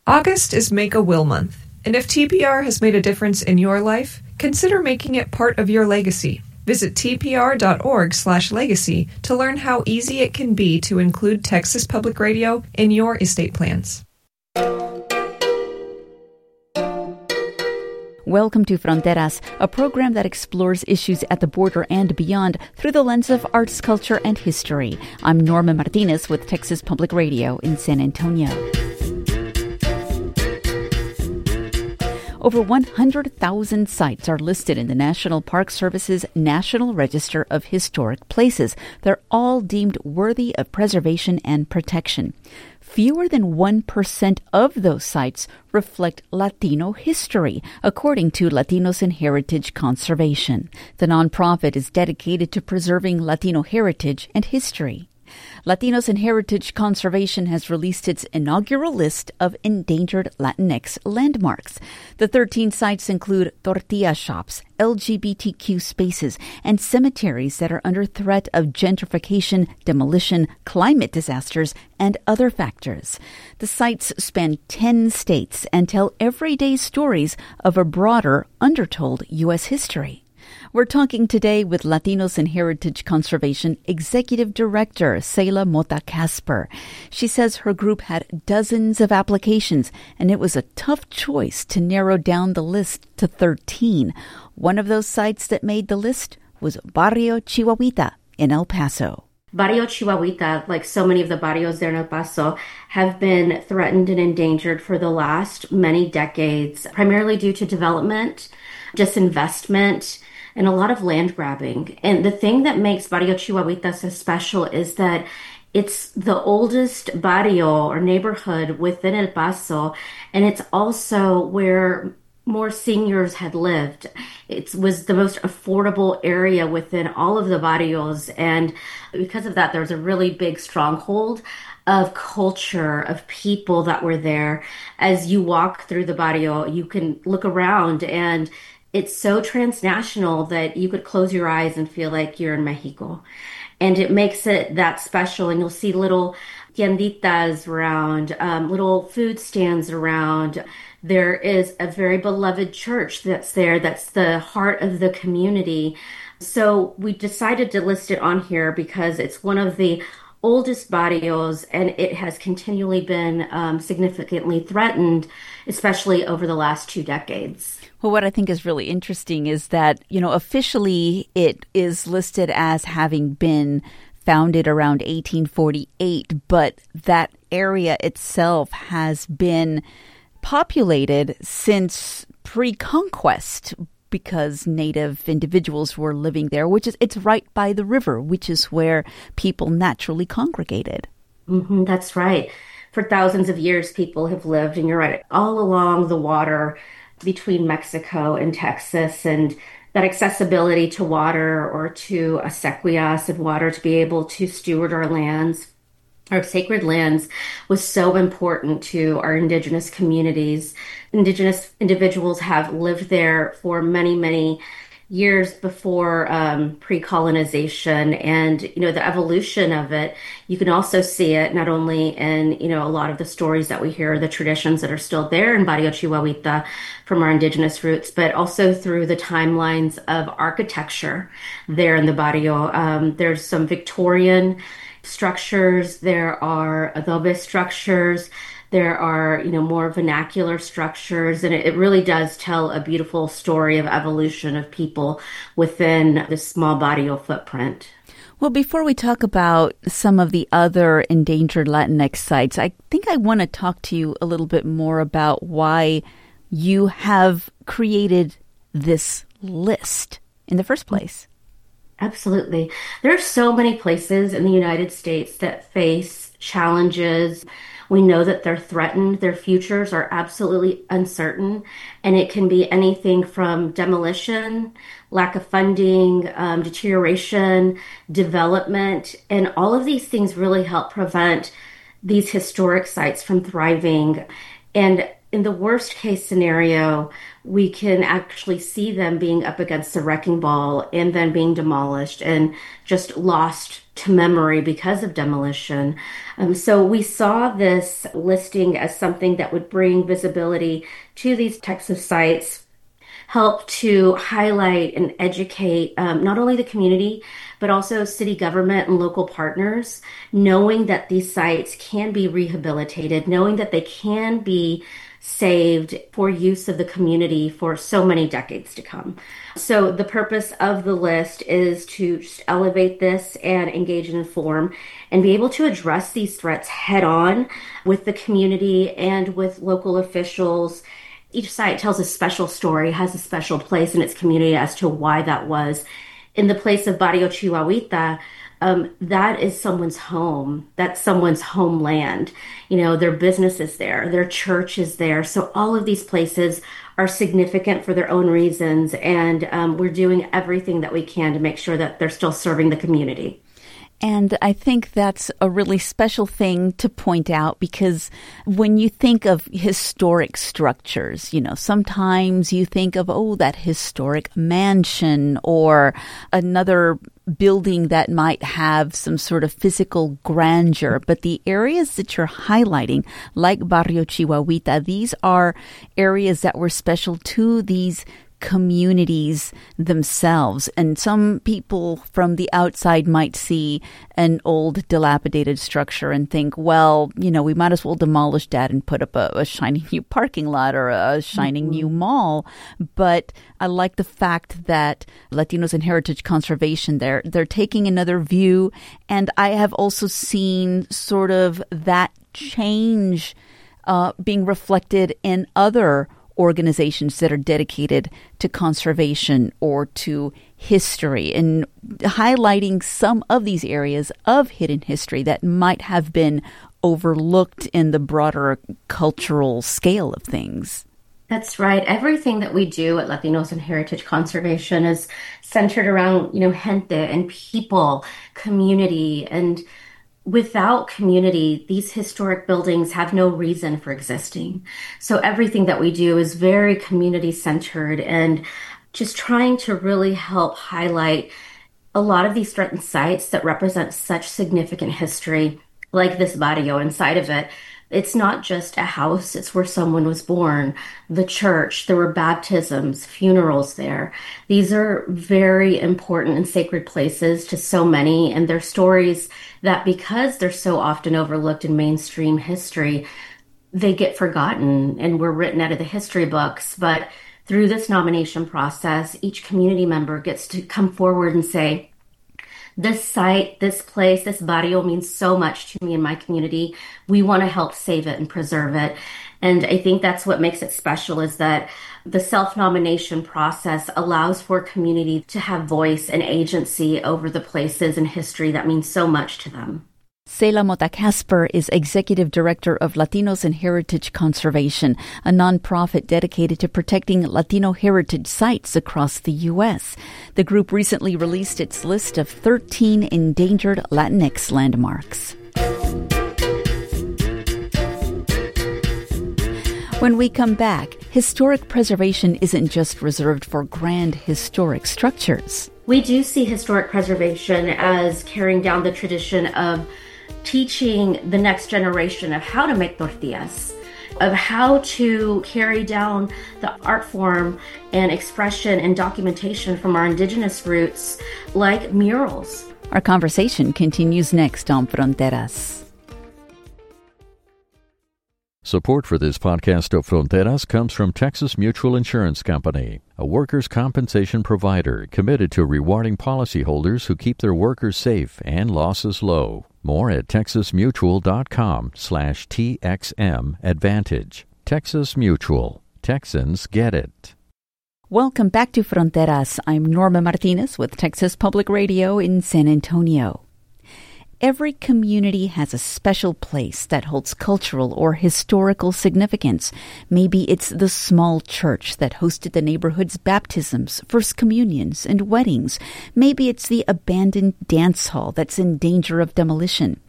August is Make a Will Month, and if TPR has made a difference in your life, consider making it part of your legacy. Visit tpr.org/legacy to learn how easy it can be to include Texas Public Radio in your estate plans. Welcome to Fronteras, a program that explores issues at the border and beyond through the lens of arts, culture, and history. I'm Norma Martinez with Texas Public Radio in San Antonio. Over 100,000 sites are listed in the National Park Service's National Register of Historic Places. They're all deemed worthy of preservation and protection. Fewer than 1% of those sites reflect Latino history, according to Latinos in Heritage Conservation. The nonprofit is dedicated to preserving Latino heritage and history. Latinos in Heritage Conservation has released its inaugural list of endangered Latinx landmarks. The 13 sites include tortilla shops, LGBTQ spaces, and cemeteries that are under threat of gentrification, demolition, climate disasters, and other factors. The sites span 10 states and tell everyday stories of a broader, undertold U.S. history. We're talking today with Latinos in Heritage Conservation Executive Director Seila Mota Casper. She says her group had dozens of applications, and it was a tough choice to narrow down the list to 13. One of those sites that made the list was Barrio Chihuahuita in El Paso. Barrio Chihuahuita, like so many of the barrios there in El Paso, have been threatened and endangered for the last many decades, primarily due to development, disinvestment, and a lot of land grabbing. And the thing that makes Barrio Chihuahuita so special is that it's the oldest barrio or neighborhood within El Paso, and it's also where more seniors had lived. It was the most affordable area within all of the barrios, and because of that, there's a really big stronghold of culture, of people that were there. As you walk through the barrio, you can look around, and it's so transnational that you could close your eyes and feel like you're in Mexico. And it makes it that special. And you'll see little tienditas around, little food stands around. There is a very beloved church that's there. That's the heart of the community. So we decided to list it on here because it's one of the oldest barrios, and it has continually been significantly threatened, especially over the last 2 decades. Well, what I think is really interesting is that, officially it is listed as having been founded around 1848, but that area itself has been populated since pre-conquest because Native individuals were living there, it's right by the river, which is where people naturally congregated. Mm-hmm, that's right. For thousands of years, people have lived, and you're right, all along the water between Mexico and Texas, and that accessibility to water or to acequias and water to be able to steward our lands, our sacred lands, was so important to our indigenous communities. Indigenous individuals have lived there for many, many years before pre-colonization, and the evolution of it. You can also see it not only in a lot of the stories that we hear, the traditions that are still there in Barrio Chihuahuita from our indigenous roots, but also through the timelines of architecture there in the barrio. There's some Victorian structures, there are adobe structures, there are, more vernacular structures, and it really does tell a beautiful story of evolution of people within this small barrio footprint. Well, before we talk about some of the other endangered Latinx sites, I think I want to talk to you a little bit more about why you have created this list in the first place. Absolutely. There are so many places in the United States that face challenges. We know that they're threatened. Their futures are absolutely uncertain. And it can be anything from demolition, lack of funding, deterioration, development. And all of these things really help prevent these historic sites from thriving. And in the worst case scenario, we can actually see them being up against the wrecking ball and then being demolished and just lost to memory because of demolition. So we saw this listing as something that would bring visibility to these types of sites, help to highlight and educate not only the community, but also city government and local partners, knowing that these sites can be rehabilitated, knowing that they can be saved for use of the community for so many decades to come. So the purpose of the list is to just elevate this and engage and inform and be able to address these threats head on with the community and with local officials. Each site tells a special story, has a special place in its community as to why that was. In the place of Barrio Chihuahuita, that is someone's home. That's someone's homeland. Their business is there. Their church is there. So all of these places are significant for their own reasons. And we're doing everything that we can to make sure that they're still serving the community. And I think that's a really special thing to point out because when you think of historic structures, sometimes you think of, that historic mansion or another building that might have some sort of physical grandeur. But the areas that you're highlighting, like Barrio Chihuahuita, these are areas that were special to these communities themselves. And some people from the outside might see an old dilapidated structure and think, well, we might as well demolish that and put up a shiny new parking lot or a shining new mall. But I like the fact that Latinos in Heritage Conservation, they're taking another view. And I have also seen sort of that change being reflected in other organizations that are dedicated to conservation or to history and highlighting some of these areas of hidden history that might have been overlooked in the broader cultural scale of things. That's right. Everything that we do at Latinos in Heritage Conservation is centered around, gente and people, community, and without community, these historic buildings have no reason for existing. So everything that we do is very community-centered and just trying to really help highlight a lot of these threatened sites that represent such significant history, like this barrio inside of it. It's not just a house, it's where someone was born, the church, there were baptisms, funerals there. These are very important and sacred places to so many, and they're stories that because they're so often overlooked in mainstream history, they get forgotten and were written out of the history books. But through this nomination process, each community member gets to come forward and say, this site, this place, this barrio means so much to me and my community. We want to help save it and preserve it. And I think that's what makes it special is that the self-nomination process allows for community to have voice and agency over the places and history that means so much to them. Selah Mota Casper is Executive Director of Latinos in Heritage Conservation, a nonprofit dedicated to protecting Latino heritage sites across the U.S. The group recently released its list of 13 endangered Latinx landmarks. When we come back, historic preservation isn't just reserved for grand historic structures. We do see historic preservation as carrying down the tradition of teaching the next generation of how to make tortillas, of how to carry down the art form and expression and documentation from our indigenous roots, like murals. Our conversation continues next on Fronteras. Support for this podcast of Fronteras comes from Texas Mutual Insurance Company, a workers' compensation provider committed to rewarding policyholders who keep their workers safe and losses low. More at texasmutual.com/TXM Advantage. Texas Mutual. Texans get it. Welcome back to Fronteras. I'm Norma Martinez with Texas Public Radio in San Antonio. Every community has a special place that holds cultural or historical significance. Maybe it's the small church that hosted the neighborhood's baptisms, first communions, and weddings. Maybe it's the abandoned dance hall that's in danger of demolition.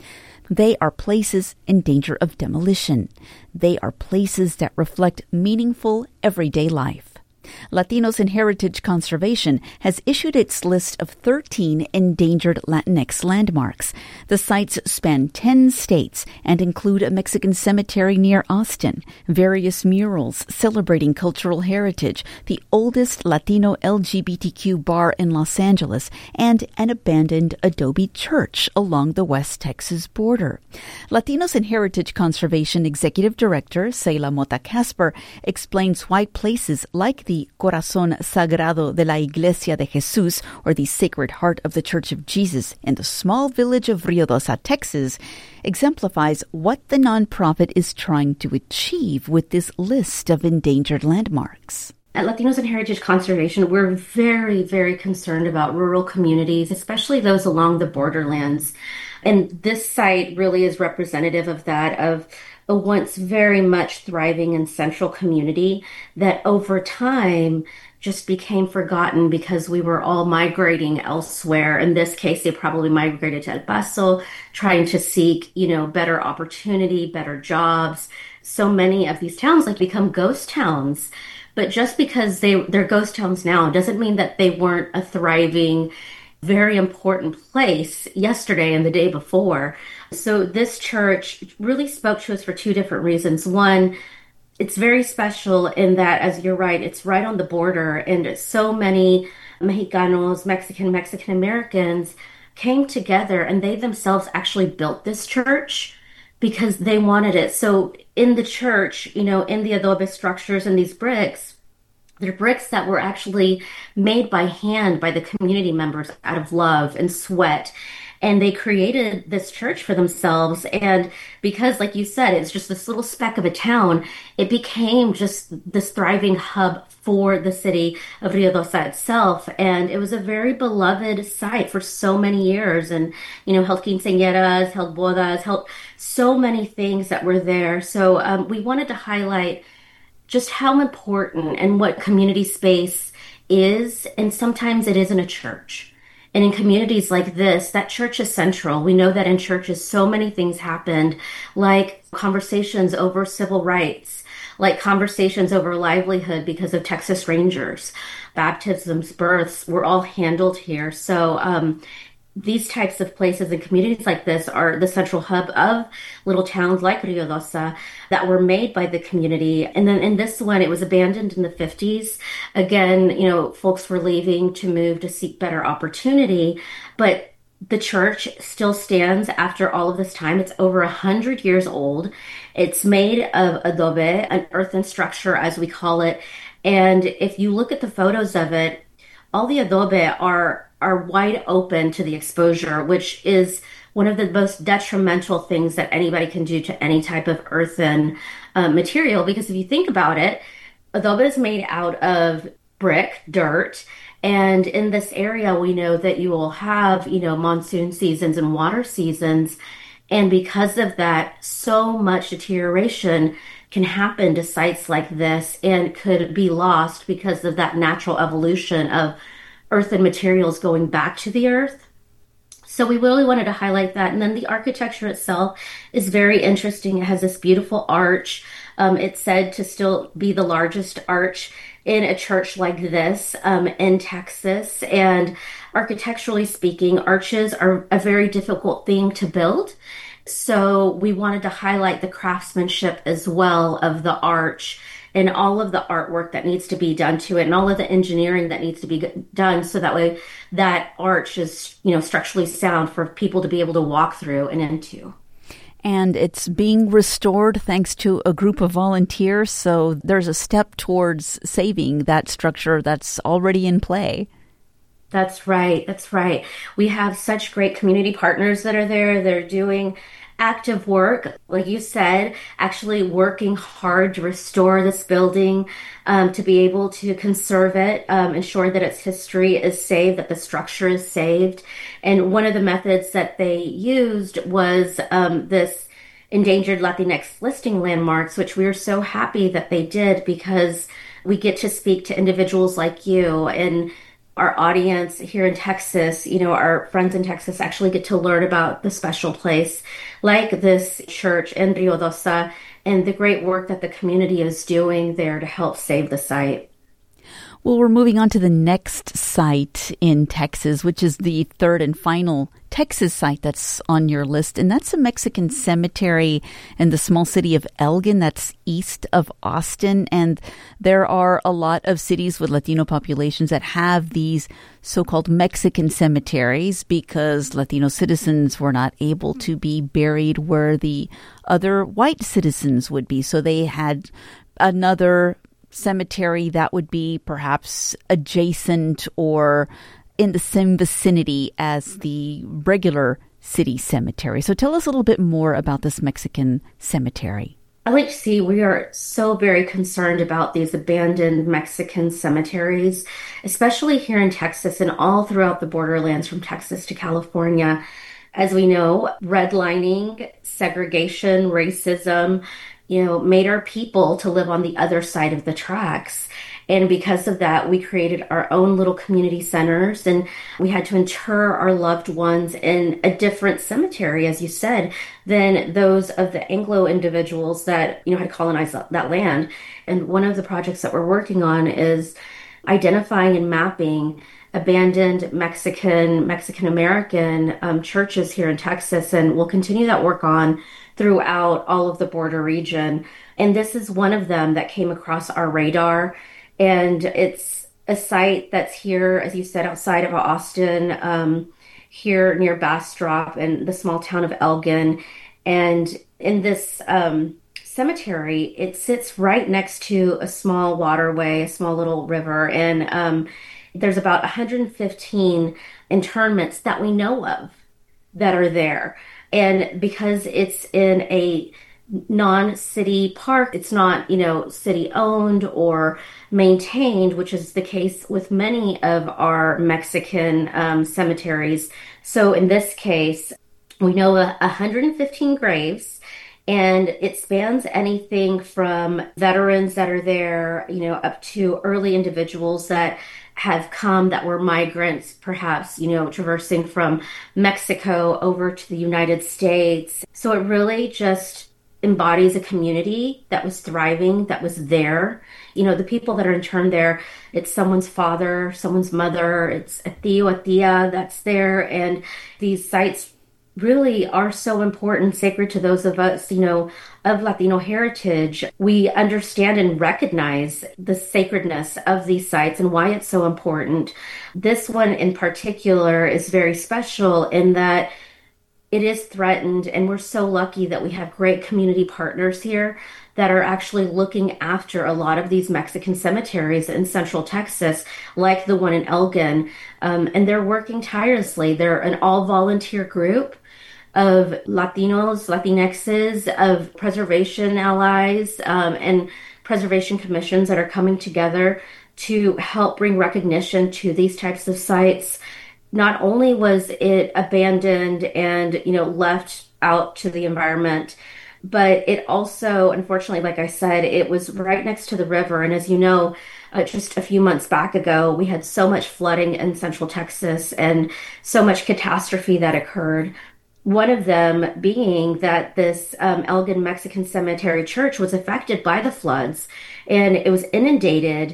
They are places in danger of demolition. They are places that reflect meaningful everyday life. Latinos in Heritage Conservation has issued its list of 13 endangered Latinx landmarks. The sites span 10 states and include a Mexican cemetery near Austin, various murals celebrating cultural heritage, the oldest Latino LGBTQ bar in Los Angeles, and an abandoned adobe church along the West Texas border. Latinos in Heritage Conservation Executive Director Seila Mota Casper explains why places like the Corazón Sagrado de la Iglesia de Jesús, or the Sacred Heart of the Church of Jesus, in the small village of Ruidoso, Texas, exemplifies what the nonprofit is trying to achieve with this list of endangered landmarks. At Latinos in Heritage Conservation, we're very, very concerned about rural communities, especially those along the borderlands. And this site really is representative of that, of a once very much thriving and central community that over time just became forgotten because we were all migrating elsewhere. In this case, they probably migrated to El Paso, trying to seek, better opportunity, better jobs. So many of these towns become ghost towns. But just because they're ghost towns now doesn't mean that they weren't a thriving, very important place yesterday and the day before. So this church really spoke to us for two different reasons. One, it's very special in that, as you're right, it's right on the border, and so many Mexican Americans came together and they themselves actually built this church because they wanted it. So in the church, in the adobe structures and these bricks, they're bricks that were actually made by hand by the community members out of love and sweat. And they created this church for themselves. And because, like you said, it's just this little speck of a town, it became just this thriving hub for the city of Ruidoso itself. And it was a very beloved site for so many years. And, held quinceañeras, held bodas, held so many things that were there. So we wanted to highlight just how important and what community space is. And sometimes it isn't a church. And in communities like this, that church is central. We know that in churches, so many things happened, like conversations over civil rights, like conversations over livelihood because of Texas Rangers. Baptisms, births were all handled here. So these types of places and communities like this are the central hub of little towns like Ruidoso that were made by the community. And then in this one, it was abandoned in the 50s. Again, folks were leaving to move to seek better opportunity, but the church still stands after all of this time. It's over 100 years old. It's made of adobe, an earthen structure, as we call it. And if you look at the photos of it, all the adobe are wide open to the exposure, which is one of the most detrimental things that anybody can do to any type of earthen material. Because if you think about it, adobe is made out of brick, dirt. And in this area, we know that you will have, monsoon seasons and water seasons. And because of that, so much deterioration can happen to sites like this and could be lost because of that natural evolution of earthen materials going back to the earth. So we really wanted to highlight that. And then the architecture itself is very interesting. It has this beautiful arch. It's said to still be the largest arch in a church like this in Texas. And architecturally speaking, arches are a very difficult thing to build. So we wanted to highlight the craftsmanship as well of the arch and all of the artwork that needs to be done to it and all of the engineering that needs to be done so that way that arch is, structurally sound for people to be able to walk through and into. And it's being restored thanks to a group of volunteers, so there's a step towards saving that structure that's already in play. That's right. That's right. We have such great community partners that are there. They're doing active work, like you said, actually working hard to restore this building, to be able to conserve it, ensure that its history is saved, that the structure is saved. And one of the methods that they used was this endangered Latinx listing landmarks, which we are so happy that they did because we get to speak to individuals like you and our audience here in Texas, our friends in Texas actually get to learn about the special place like this church in Ruidoso and the great work that the community is doing there to help save the site. Well, we're moving on to the next site in Texas, which is the third and final Texas site that's on your list. And that's a Mexican cemetery in the small city of Elgin, that's east of Austin. And there are a lot of cities with Latino populations that have these so-called Mexican cemeteries because Latino citizens were not able to be buried where the other white citizens would be. So they had another cemetery that would be perhaps adjacent or in the same vicinity as the regular city cemetery. So tell us a little bit more about this Mexican cemetery. LHC, we are so very concerned about these abandoned Mexican cemeteries, especially here in Texas and all throughout the borderlands from Texas to California. As we know, redlining, segregation, racism, made our people to live on the other side of the tracks. And because of that, we created our own little community centers, and we had to inter our loved ones in a different cemetery, as you said, than those of the Anglo individuals that, had colonized that land. And one of the projects that we're working on is identifying and mapping abandoned Mexican-American churches here in Texas, and we'll continue that work on throughout all of the border region. And this is one of them that came across our radar. And it's a site that's here, as you said, outside of Austin, here near Bastrop and the small town of Elgin. And in this cemetery, it sits right next to a small waterway, a small little river. And there's about 115 internments that we know of that are there. And because it's in a non-city park, it's not, city owned or maintained, which is the case with many of our Mexican cemeteries. So in this case, we know 115 graves, and it spans anything from veterans that are there, up to early individuals that have come that were migrants, perhaps, traversing from Mexico over to the United States. So it really just embodies a community that was thriving, that was there. The people that are interned there, it's someone's father, someone's mother, it's a tío, a tía that's there. And these sites really are so important, sacred to those of us, of Latino heritage. We understand and recognize the sacredness of these sites and why it's so important. This one in particular is very special in that it is threatened, and we're so lucky that we have great community partners here that are actually looking after a lot of these Mexican cemeteries in Central Texas, like the one in Elgin. And they're working tirelessly. They're an all-volunteer group of Latinos, Latinxes, of preservation allies, and preservation commissions that are coming together to help bring recognition to these types of sites. Not only was it abandoned and, left out to the environment, but it also, unfortunately, like I said, it was right next to the river. And as you know, just a few months back ago, we had so much flooding in Central Texas and so much catastrophe that occurred. One of them being that this Elgin Mexican Cemetery Church was affected by the floods, and it was inundated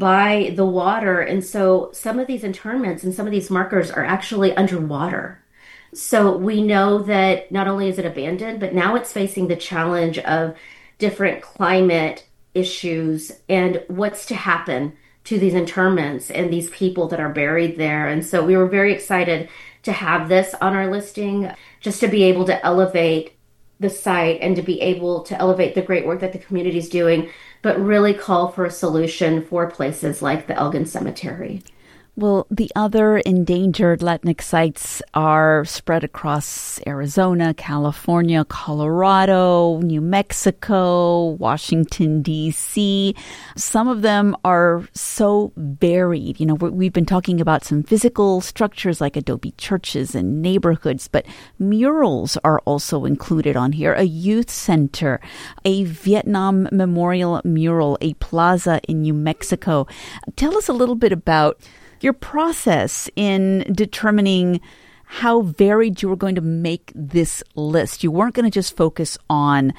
by the water. And so some of these internments and some of these markers are actually underwater. So we know that not only is it abandoned, but now it's facing the challenge of different climate issues and what's to happen to these internments and these people that are buried there. And so we were very excited to have this on our listing, just to be able to elevate the site and to be able to elevate the great work that the community is doing, but really call for a solution for places like the Elgin Cemetery. Well, the other endangered Latinx sites are spread across Arizona, California, Colorado, New Mexico, Washington, D.C. Some of them are so varied. We've been talking about some physical structures like adobe churches and neighborhoods, but murals are also included on here. A youth center, a Vietnam memorial mural, a plaza in New Mexico. Tell us a little bit about your process in determining how varied you were going to make this list. You weren't going to just focus on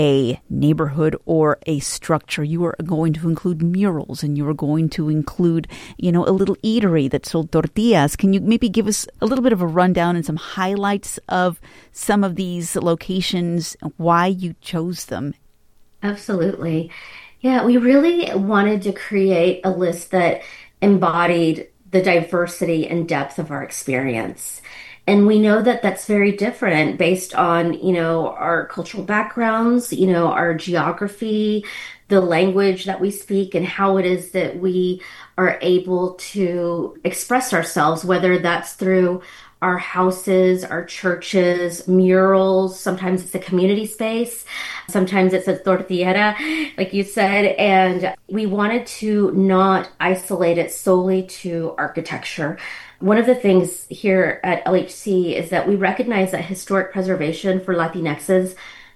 a neighborhood or a structure. You were going to include murals, and you were going to include, a little eatery that sold tortillas. Can you maybe give us a little bit of a rundown and some highlights of some of these locations, why you chose them? Absolutely. Yeah, we really wanted to create a list that embodied the diversity and depth of our experience. And we know that that's very different based on, our cultural backgrounds, our geography, the language that we speak, and how it is that we are able to express ourselves, whether that's through our houses, our churches, murals. Sometimes it's a community space. Sometimes it's a tortillera, like you said. And we wanted to not isolate it solely to architecture. One of the things here at LHC is that we recognize that historic preservation for Latinxes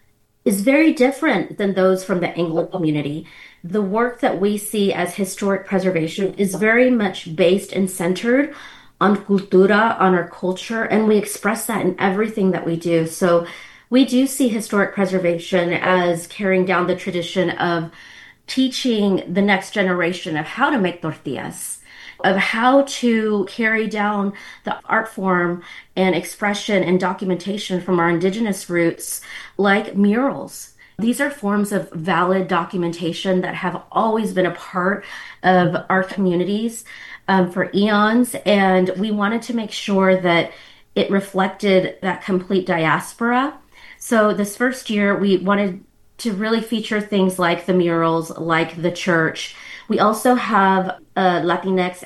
is very different than those from the Anglo community. The work that we see as historic preservation is very much based and centered on cultura, on our culture, and we express that in everything that we do. So we do see historic preservation as carrying down the tradition of teaching the next generation of how to make tortillas, of how to carry down the art form and expression and documentation from our indigenous roots, like murals. These are forms of valid documentation that have always been a part of our communities for eons, and we wanted to make sure that it reflected that complete diaspora. So this first year, we wanted to really feature things like the murals, like the church. We also have a Latinx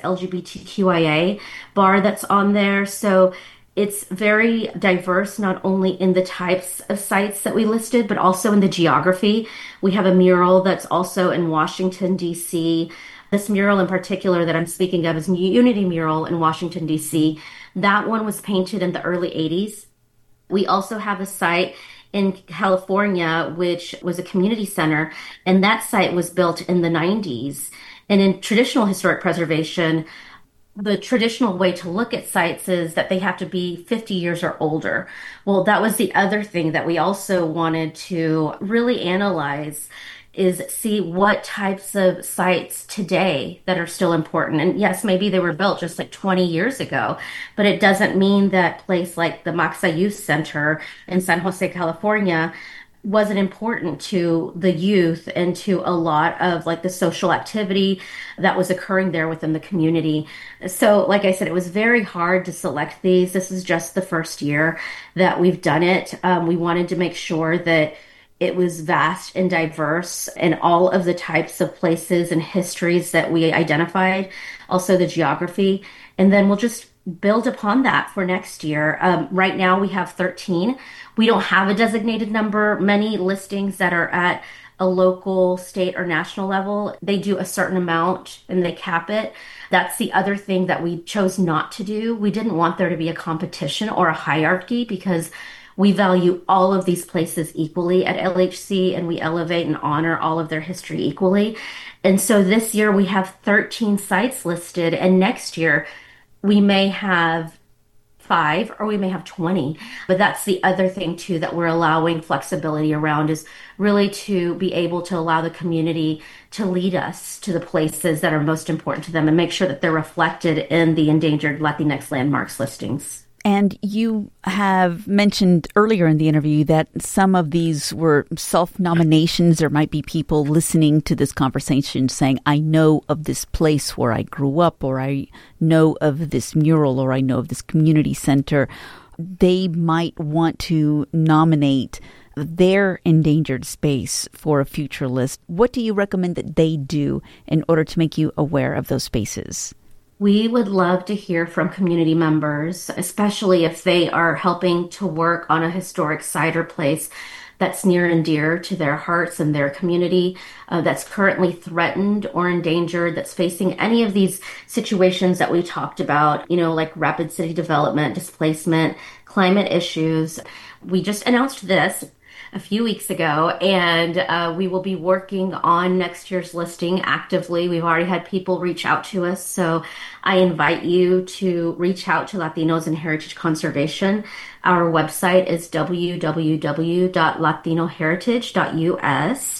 LGBTQIA bar that's on there. So it's very diverse, not only in the types of sites that we listed, but also in the geography. We have a mural that's also in Washington, D.C. This mural in particular that I'm speaking of is Unity Mural in Washington, D.C. That one was painted in the early 80s. We also have a site in California, which was a community center, and that site was built in the 90s. And in traditional historic preservation, the traditional way to look at sites is that they have to be 50 years or older. Well, that was the other thing that we also wanted to really analyze, is see what types of sites today that are still important. And yes, maybe they were built just like 20 years ago, but it doesn't mean that place like the Maxa Youth Center in San Jose, California wasn't important to the youth and to a lot of like the social activity that was occurring there within the community. So like I said, it was very hard to select these. This is just the first year that we've done it. We wanted to make sure that it was vast and diverse in all of the types of places and histories that we identified, also the geography. And then we'll just build upon that for next year. Right now we have 13. We don't have a designated number. Many listings that are at a local, state, or national level, they do a certain amount and they cap it. That's the other thing that we chose not to do. We didn't want there to be a competition or a hierarchy, because we value all of these places equally at LHC, and we elevate and honor all of their history equally. And so this year we have 13 sites listed, and next year we may have 5 or we may have 20. But that's the other thing too that we're allowing flexibility around, is really to be able to allow the community to lead us to the places that are most important to them and make sure that they're reflected in the Endangered Latinx Landmarks listings. And you have mentioned earlier in the interview that some of these were self-nominations. There might be people listening to this conversation saying, I know of this place where I grew up, or I know of this mural, or I know of this community center. They might want to nominate their endangered space for a future list. What do you recommend that they do in order to make you aware of those spaces? We would love to hear from community members, especially if they are helping to work on a historic site or place that's near and dear to their hearts and their community, that's currently threatened or endangered, that's facing any of these situations that we talked about, like rapid city development, displacement, climate issues. We just announced this, a few weeks ago, and we will be working on next year's listing actively. We've already had people reach out to us, so I invite you to reach out to Latinos in Heritage Conservation. Our website is www.latinoheritage.us,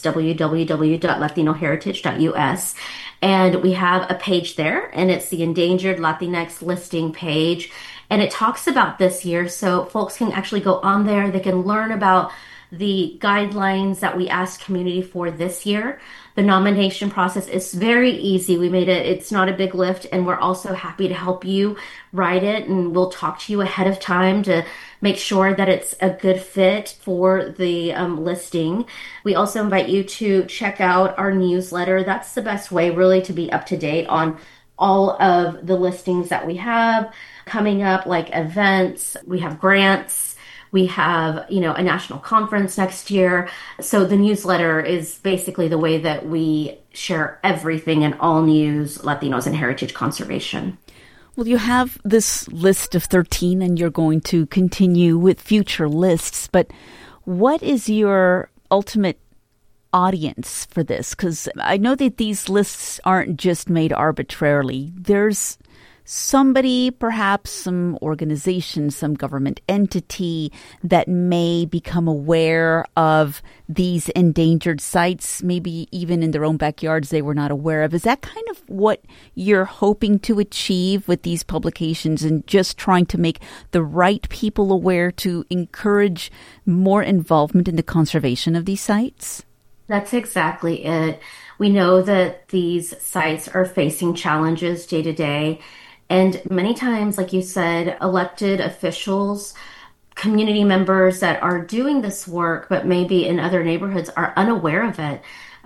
www.latinoheritage.us. And we have a page there, and it's the Endangered Latinx listing page. And it talks about this year, so folks can actually go on there. They can learn about the guidelines that we asked community for this year. The nomination process is very easy. We made it's not a big lift, and we're also happy to help you write it, and we'll talk to you ahead of time to make sure that it's a good fit for the listing. We also invite you to check out our newsletter. That's the best way really to be up to date on all of the listings that we have coming up, like events. We have grants. We have, a national conference next year. So the newsletter is basically the way that we share everything and all news Latinos in Heritage Conservation. Well, you have this list of 13 and you're going to continue with future lists, but what is your ultimate audience for this? Because I know that these lists aren't just made arbitrarily. There's somebody, perhaps some organization, some government entity that may become aware of these endangered sites, maybe even in their own backyards they were not aware of. Is that kind of what you're hoping to achieve with these publications and just trying to make the right people aware to encourage more involvement in the conservation of these sites? That's exactly it. We know that these sites are facing challenges day to day. And many times, like you said, elected officials, community members that are doing this work, but maybe in other neighborhoods are unaware of it.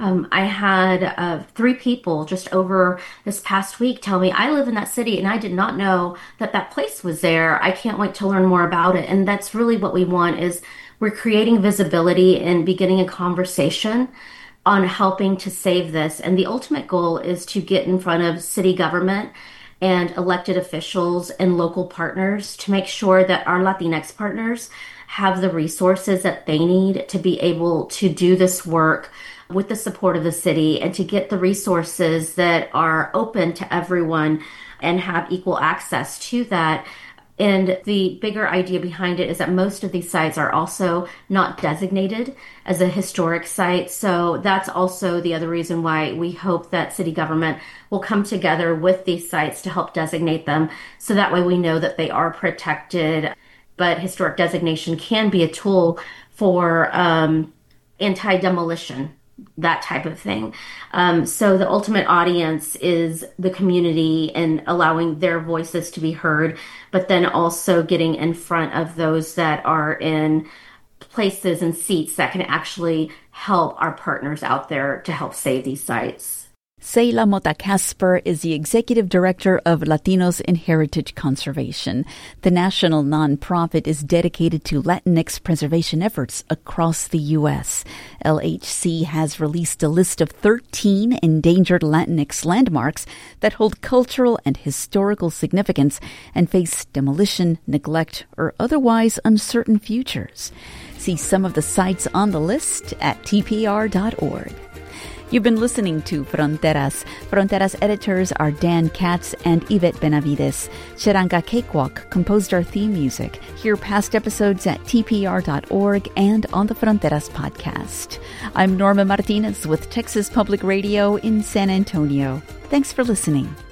I had 3 people just over this past week tell me, I live in that city and I did not know that that place was there. I can't wait to learn more about it. And that's really what we want is we're creating visibility and beginning a conversation on helping to save this. And the ultimate goal is to get in front of city government and elected officials and local partners to make sure that our Latinx partners have the resources that they need to be able to do this work with the support of the city and to get the resources that are open to everyone and have equal access to that. And the bigger idea behind it is that most of these sites are also not designated as a historic site. So that's also the other reason why we hope that city government will come together with these sites to help designate them. So that way we know that they are protected. But historic designation can be a tool for anti-demolition, that type of thing. So the ultimate audience is the community and allowing their voices to be heard, but then also getting in front of those that are in places and seats that can actually help our partners out there to help save these sites. Seila Mota Casper is the Executive Director of Latinos in Heritage Conservation. The national nonprofit is dedicated to Latinx preservation efforts across the U.S. LHC has released a list of 13 endangered Latinx landmarks that hold cultural and historical significance and face demolition, neglect, or otherwise uncertain futures. See some of the sites on the list at tpr.org. You've been listening to Fronteras. Fronteras editors are Dan Katz and Yvette Benavides. Charanga Cakewalk composed our theme music. Hear past episodes at tpr.org and on the Fronteras podcast. I'm Norma Martinez with Texas Public Radio in San Antonio. Thanks for listening.